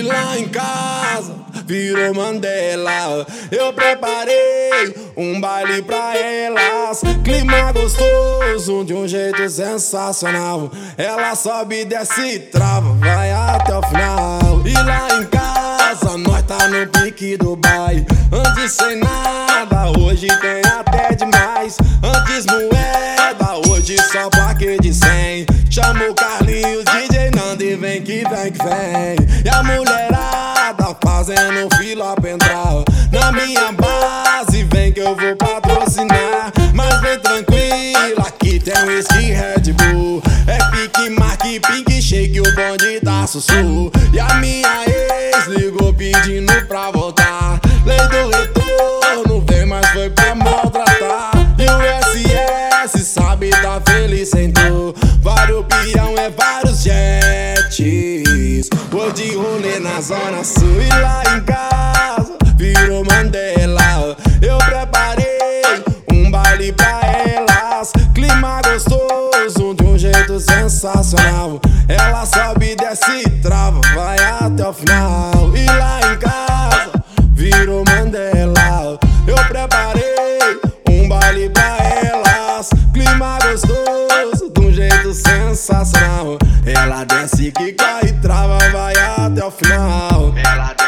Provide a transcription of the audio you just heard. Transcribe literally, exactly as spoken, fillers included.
lá em casa virou Mandela. Eu preparei um baile pra elas, clima gostoso de um jeito sensacional. Ela sobe e desce e trava, vai até o final. E lá em casa nós tá no pique do baile. Antes sem nada, hoje tem até demais. Antes moeda, hoje só plaque de cem. Chama o Carlinhos, D J Nando e vem que vem que vem. E a mulherada fazendo fila pra entrar na minha base, vem que eu vou patrocinar. Mas vem tranquila, aqui tem um whisky Red Bull. É pique, marque, pink, shake, o bonde dá sussurro. E a minha ex ligou pedindo pra voltar. Lei do retorno, vem, mas foi pra maltratar. E o S S sabe tá feliz sem tu. Vários peão é vários jets. Hoje de rolê na zona sul. E lá em casa virou Mandela. Eu preparei um baile pra elas, clima gostoso de um jeito sensacional. Ela sobe e desce e trava, vai até o final. E lá em casa virou Mandela. Eu preparei um baile pra elas, clima gostoso de um jeito sensacional. Ela desce, quica e trava, vai até o final. Ela